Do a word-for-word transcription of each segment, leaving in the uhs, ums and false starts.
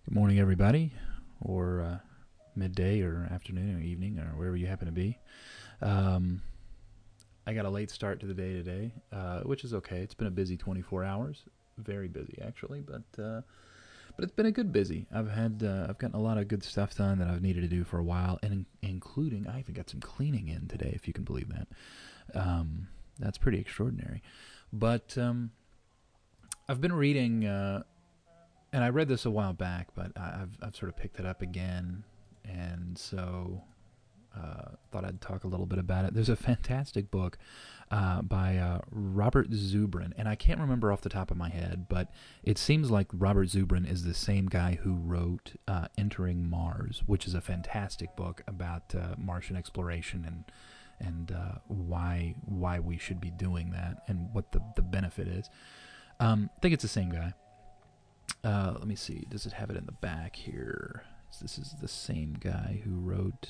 Good morning, everybody, or uh, midday, or afternoon, or evening, or wherever you happen to be. Um, I got a late start to the day today, uh, which is okay. It's been a busy twenty-four hours, very busy actually, but uh, but it's been a good busy. I've had uh, I've gotten a lot of good stuff done that I've needed to do for a while, and in- including I even got some cleaning in today, if you can believe that. Um, that's pretty extraordinary. But um, I've been reading. Uh, and I read this a while back, but I- have I've sort of picked it up again, and so uh, thought I'd talk a little bit about it. There's a fantastic book uh, by uh, Robert Zubrin, and I can't remember off the top of my head, but it seems like Robert Zubrin is the same guy who wrote uh, Entering Mars, which is a fantastic book about uh, Martian exploration and and uh, why why we should be doing that and what the the benefit is. Um, I think it's the same guy. Uh, let me see. Does it have it in the back here? This is the same guy who wrote.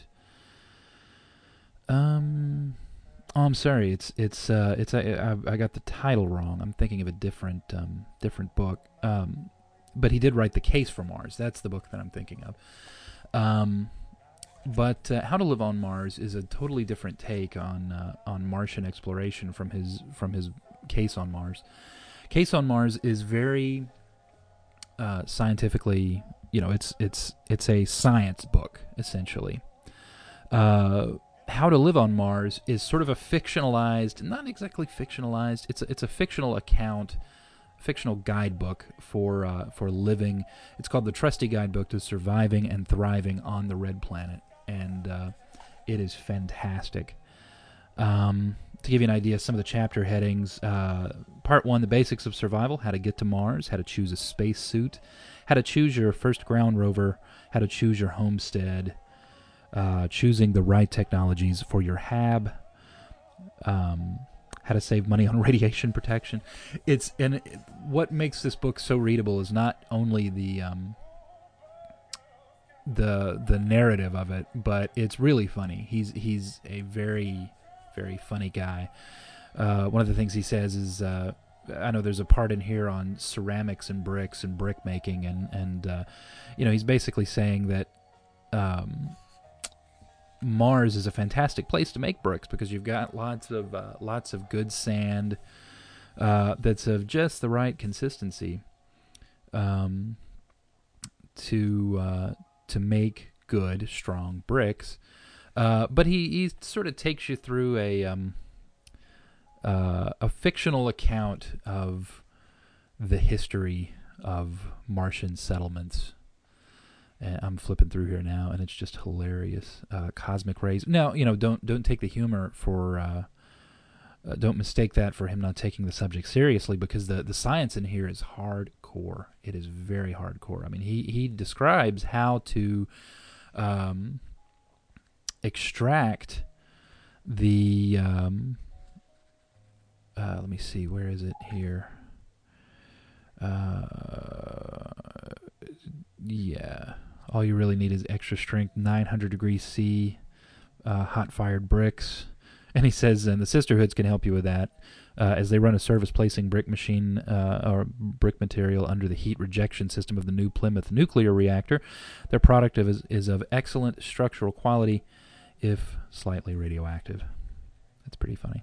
Um. Oh, I'm sorry. It's it's uh it's I, I I got the title wrong. I'm thinking of a different um different book. Um, but he did write The Case for Mars. That's the book that I'm thinking of. Um, but uh, How to Live on Mars is a totally different take on uh, on Martian exploration from his from his Case on Mars. Case on Mars is very uh, scientifically, you know, it's it's it's a science book essentially. Uh, How to Live on Mars is sort of a fictionalized, not exactly fictionalized. It's a, it's a fictional account, fictional guidebook for uh, for living. It's called the Trusty Guidebook to Surviving and Thriving on the Red Planet, and uh, it is fantastic. Um, to give you an idea, some of the chapter headings: uh, Part one, the basics of survival, how to get to Mars, how to choose a space suit, how to choose your first ground rover, how to choose your homestead, uh, choosing the right technologies for your hab, um, how to save money on radiation protection. It's and it, what makes this book so readable is not only the um, the the narrative of it, but it's really funny. He's he's a very very funny guy. Uh, one of the things he says is, uh, I know there's a part in here on ceramics and bricks and brick making, and and uh, you know, he's basically saying that um, Mars is a fantastic place to make bricks because you've got lots of uh, lots of good sand uh, that's of just the right consistency um, to uh, to make good strong bricks. Uh, but he, he sort of takes you through a um, uh, a fictional account of the history of Martian settlements. And I'm flipping through here now, and it's just hilarious. Uh, cosmic rays. Now, you know, don't don't take the humor for. Uh, uh, don't mistake that for him not taking the subject seriously, because the, the science in here is hardcore. It is very hardcore. I mean, he he describes how to um, extract the. Um, uh, let me see. Where is it here? Uh, yeah. All you really need is extra strength, nine hundred degrees C, uh, hot fired bricks. And he says, and the Sisterhoods can help you with that, uh, as they run a service placing brick machine uh, or brick material under the heat rejection system of the new Plymouth nuclear reactor. Their product is, is of excellent structural quality, if slightly radioactive. That's pretty funny.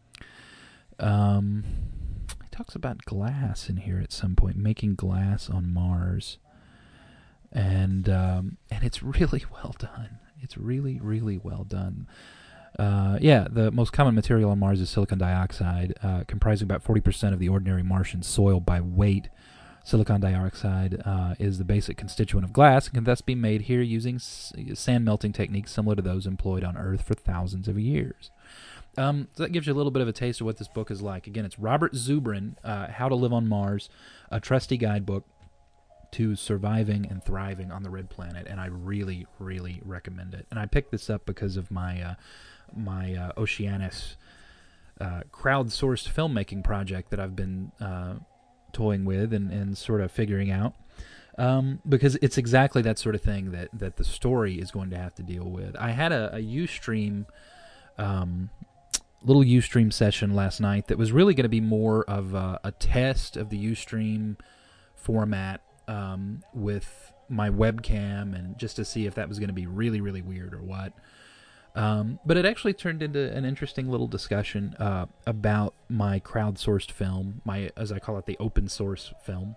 Um, he talks about glass in here at some point, making glass on Mars. And um, and it's really well done. It's really, really well done. Uh, yeah, the most common material on Mars is silicon dioxide, uh, comprising about forty percent of the ordinary Martian soil by weight. Silicon dioxide uh, is the basic constituent of glass and can thus be made here using s- sand melting techniques similar to those employed on Earth for thousands of years. Um, so that gives you a little bit of a taste of what this book is like. Again, it's Robert Zubrin, uh, How to Live on Mars, a trusty guidebook to surviving and thriving on the red planet, and I really, really recommend it. And I picked this up because of my uh, my uh, Oceanus uh, crowdsourced filmmaking project that I've been uh, toying with and, and sort of figuring out. Um, because it's exactly that sort of thing that, that the story is going to have to deal with. I had a, a Ustream, um, little Ustream session last night that was really going to be more of a, a test of the Ustream format um, with my webcam and just to see if that was going to be really, really weird or what. Um, but it actually turned into an interesting little discussion uh, about my crowdsourced film, my, as I call it, the open source film.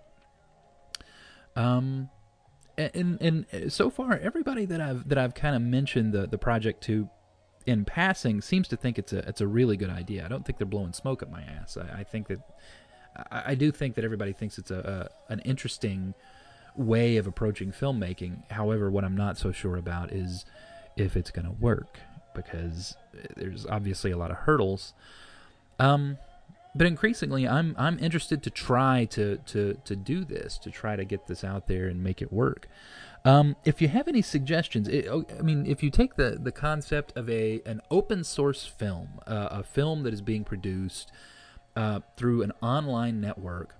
Um, and, and so far, everybody that I've that I've kind of mentioned the, the project to in passing seems to think it's a it's a really good idea. I don't think they're blowing smoke up my ass. I, I think that I, I do think that everybody thinks it's a, a an interesting way of approaching filmmaking. However, what I'm not so sure about is if it's going to work, because there's obviously a lot of hurdles. Um, but increasingly, I'm I'm interested to try to, to, to do this, to try to get this out there and make it work. Um, if you have any suggestions, it, I mean, if you take the, the concept of a an open source film, uh, a film that is being produced uh, through an online network,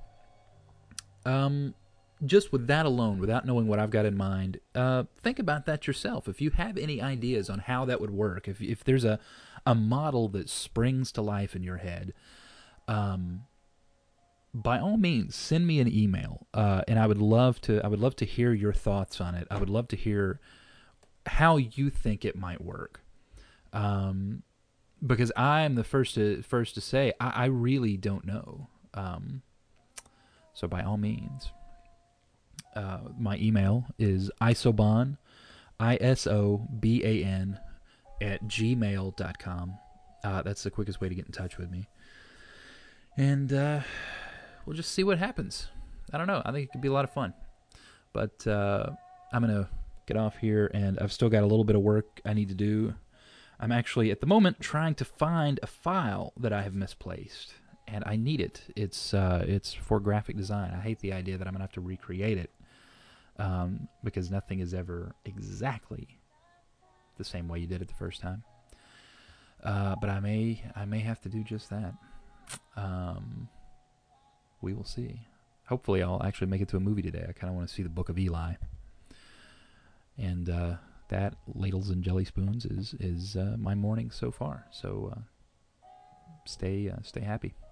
um, just with that alone, without knowing what I've got in mind, uh, think about that yourself. If you have any ideas on how that would work, if if there's a, a model that springs to life in your head, um, by all means, send me an email, uh, and I would love to. I would love to hear your thoughts on it. I would love to hear how you think it might work, um, because I am the first to first to say I, I really don't know. Um, so by all means. Uh, my email is isoban, I S O B A N, at gmail dot com. Uh, that's the quickest way to get in touch with me. And uh, we'll just see what happens. I don't know. I think it could be a lot of fun. But uh, I'm going to get off here, and I've still got a little bit of work I need to do. I'm actually, at the moment, trying to find a file that I have misplaced. And I need it. It's uh, it's for graphic design. I hate the idea that I'm going to have to recreate it. Um, because nothing is ever exactly the same way you did it the first time. Uh, but I may I may have to do just that. Um, we will see. Hopefully I'll actually make it to a movie today. I kind of want to see the Book of Eli. And uh, that, Ladles and Jelly Spoons, is, is uh, my morning so far. So uh, stay uh, stay happy.